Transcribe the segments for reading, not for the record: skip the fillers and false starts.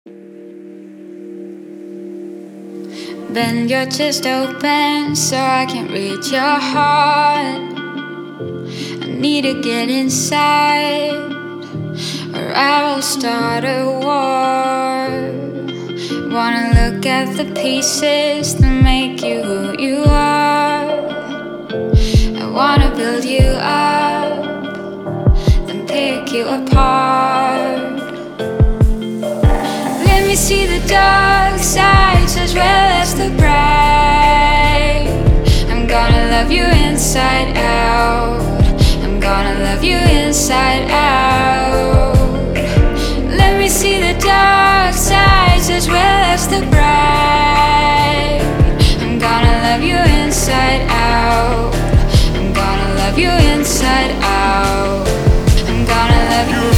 Bend your chest open so I can read your heart. I need to get inside, or I will start a war. Wanna look at the pieces that make you who you are. I wanna build you up, then pick you apart. Let me see the dark sides as well as the bright. I'm gonna love you inside out. I'm gonna love you inside out. Let me see the dark sides as well as the bright. I'm gonna love you inside out. I'm gonna love you inside out. I'm gonna love you.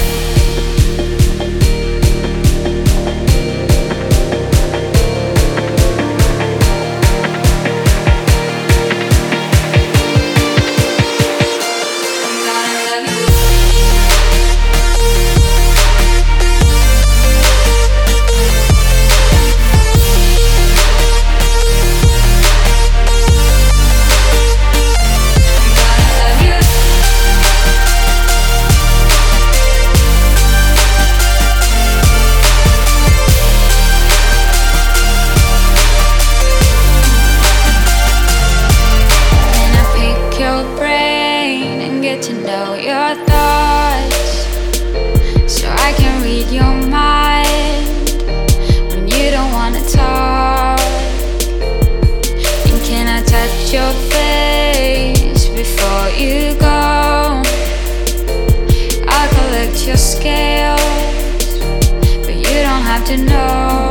To know your thoughts, so I can read your mind when you don't wanna talk. And can I touch your face before you go? I'll collect your scales, but you don't have to know.